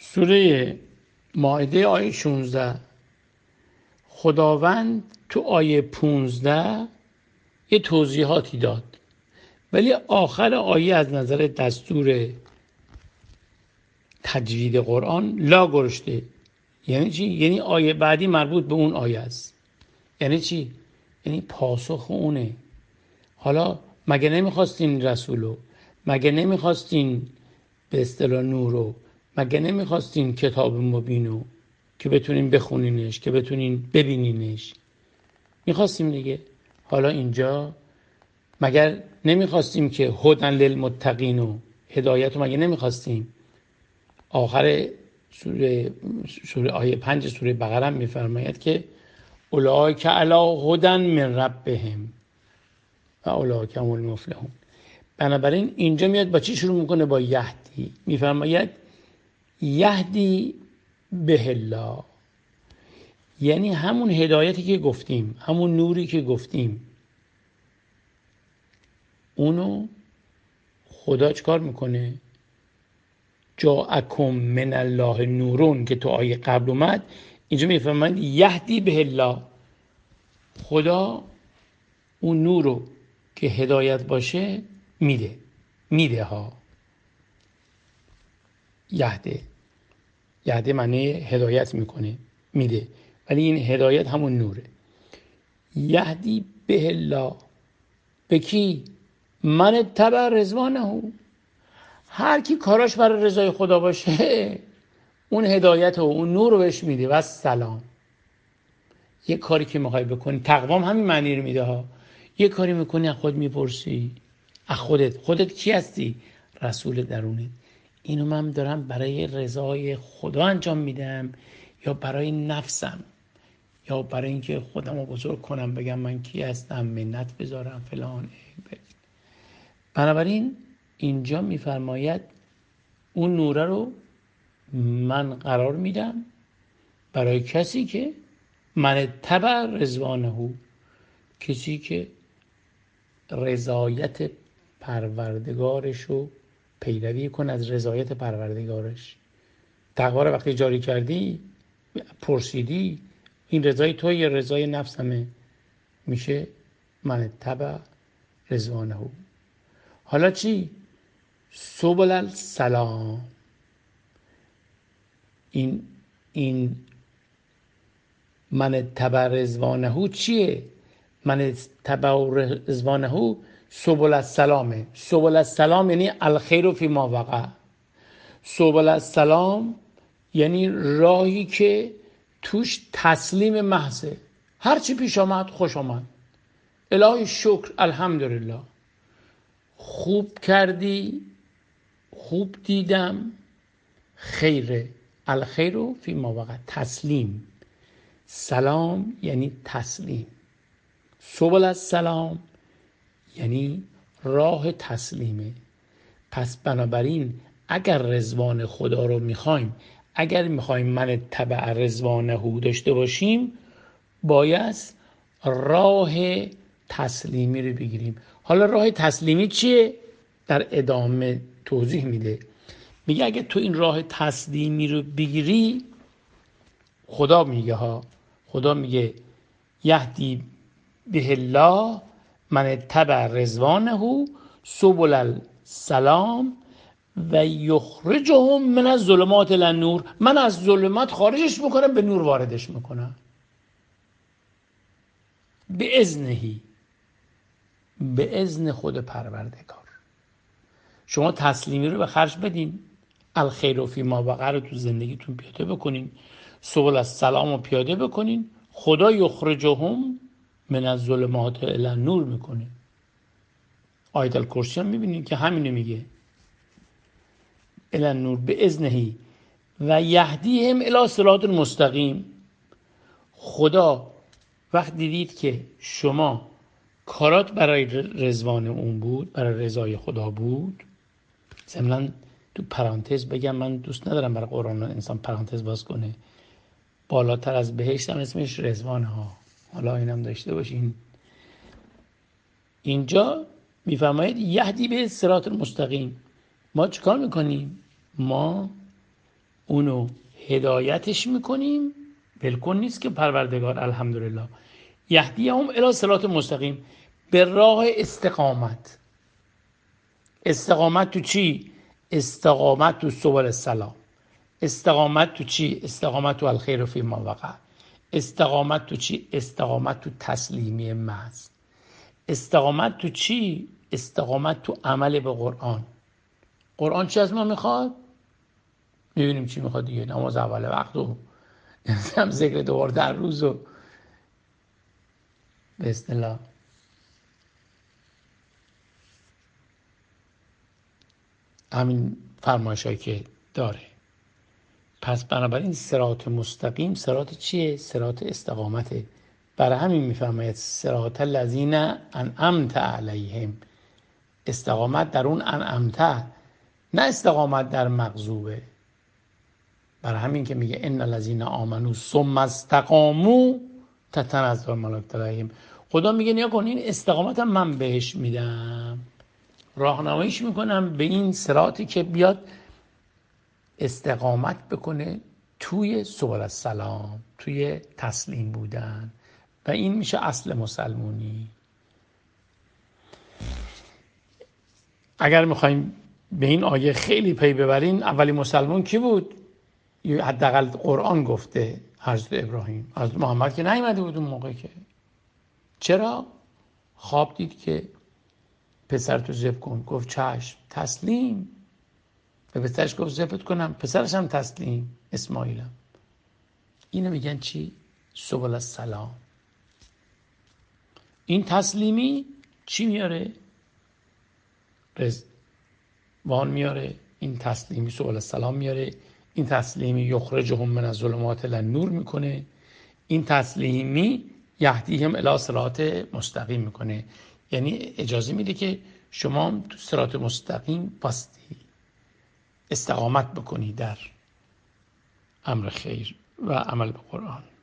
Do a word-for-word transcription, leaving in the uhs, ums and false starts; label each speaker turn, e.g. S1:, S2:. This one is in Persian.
S1: سوره مائده آیه شانزده، خداوند تو آیه پانزده یه توضیحاتی داد، ولی آخر آیه از نظر دستور تجوید قرآن لا گرشته. یعنی چی؟ یعنی آیه بعدی مربوط به اون آیه است. یعنی چی؟ یعنی پاسخ اونه. حالا مگه نمیخواستین رسولو؟ مگه نمیخواستین به اصطلاح نورو؟ مگه نمیخواستین کتاب مبینو که بتونین بخونینش، که بتونین ببینینش؟ میخواستیم دیگه. حالا اینجا مگر نمیخواستیم که هدن للمتقین و هدایت رو مگه نمیخواستیم؟ آخر سوره سوره آیه پنج سوره بقره هم میفرماید که اولئک علی هدن من ربهم و اولئک هم المفلحون. بنابراین اینجا میاد با چی شروع میکنه؟ با یهدی. میفرماید یهدی به الله، یعنی همون هدایتی که گفتیم، همون نوری که گفتیم، اونو خدا چکار میکنه؟ جاءکم من الله نورون که تو آیه قبل اومد، اینجا میفرماید یهدی به الله. خدا اون نورو که هدایت باشه میده. میده ها. یهده یهده معنی هدایت میکنه، میده، ولی این هدایت همون نوره. یهدی به الله، به کی؟ من تبع رضوانه. هر کی کاراش برای رضای خدا باشه اون هدایت و اون نور رو بهش میده. و سلام. یه کاری که میخوای بکنی، تقوام همین معنی رو میده ها. یه کاری میکنی از خود میپرسی، از خودت خودت کی هستی؟ رسول درونت. اینو من دارم برای رضای خدا انجام میدم یا برای نفسم، یا برای اینکه خودم رو بزرگ کنم، بگم من کی هستم، منت بذارم فلان. بنابراین اینجا میفرماید اون نوره رو من قرار میدم برای کسی که من تبع رضوانه، کسی که رضایت پروردگارش رو پیروی کن از رضایت پروردگارش. تقوا رو وقتی جاری کردی، پرسیدی این رضای تو یا رضای نفسمه، میشه من تبع رضوانه. حالا چی؟ سبل السلام. این این من تبع رضوانه چیه؟ من تبع رضوانه سبل السلامه. سبل السلام یعنی الخیر فی ما وقع. سبل السلام یعنی راهی که توش تسلیم محضه، هر چی پیش آمد خوش آمد، الهی شکر، الحمدلله، خوب کردی، خوب دیدم، خیره، الخیر فی ما وقع، تسلیم. سلام یعنی تسلیم. سبل السلام یعنی راه تسلیمه. پس بنابراین اگر رضوان خدا رو میخوایم، اگر میخوایم من تبع رضوانه داشته باشیم، باید راه تسلیمی رو بگیریم. حالا راه تسلیمی چیه؟ در ادامه توضیح میده. میگه اگه تو این راه تسلیمی رو بگیری، خدا میگه ها، خدا میگه یهدی به الله من تبع رضوانه سبل السلام و یخرجهم من الظلمات الی النور. من از ظلمات خارجش میکنم، به نور واردش میکنم. به اذنهی، به اذن خود پروردگار. شما تسلیمی رو به خرج بدین، الخیر فی ما وقع رو تو زندگیتون پیاده بکنین، سبل السلام رو پیاده بکنین، خدا یخرجهم من الظلمات الی النور میکنه. آیت الکرسی هم میبینین که همینو میگه، الی النور به اذنهی و یهدیهم الی صراط مستقیم. خدا وقت دیدید که شما کارات برای رضوان اون بود، برای رضای خدا بود. ضمناً تو پرانتز بگم، من دوست ندارم برای قرآن انسان پرانتز باز کنه، بالاتر از بهشت هم اسمش رضوان ها. حالا اینم داشته باشین. اینجا میفرماید یهدی به صراط المستقیم. ما چیکار میکنیم؟ ما اونو هدایتش میکنیم، بالکل نیست که پروردگار الحمدلله یهدیهم الی صراط مستقیم، به راه استقامت. استقامت تو چی؟ استقامت تو سبل السلام. استقامت تو چی؟ استقامت تو الخیر فی ما وقع. استقامت تو چی؟ استقامت تو تسلیمی محض. استقامت تو چی؟ استقامت تو عمل به قرآن. قرآن چی از ما میخواد؟ میبینیم چی میخواد دیگه، نماز اول وقت و هم ذکر دوبار در روز و به اصطلاح همین فرمایشایی که داره. پس بنابراین صراط مستقیم صراط چیه؟ صراط استقامته. برای همین میفرماید صراط الذین انعمت علیهم، استقامت در اون انعمت، نه استقامت در مغضوبه. برای همین که میگه ان الذین آمنوا ثم استقاموا تتنزل الملائکه علیهم. خدا میگه نیا کن، این استقامت هم من بهش میدم، راهنماییش میکنم به این صراطی که بیاد استقامت بکنه توی سبل السلام، توی تسلیم بودن، و این میشه اصل مسلمونی. اگر میخوایم به این آیه خیلی پی ببرین، اولی مسلمون کی بود؟ حداقل قرآن گفته حضرت ابراهیم. حضرت محمد که نیامده بود اون موقع. که چرا؟ خواب دید که پسرتو ذبح کن، گفت چشم، تسلیم. به پسرش گفت ذبحت کنم، پسرش هم تسلیم، اسماعیلم. اینو میگن چی؟ سبل السلام. این تسلیمی چی میاره؟ رضوان میاره. این تسلیمی سبل السلام میاره. این تسلیمی یخرجهم من الظلمات الی النور میکنه. این تسلیمی یهدیهم الی صراط مستقیم میکنه. یعنی اجازه میده که شما تو صراط مستقیم باستی، استقامت بکنی در امر خیر و عمل به قرآن.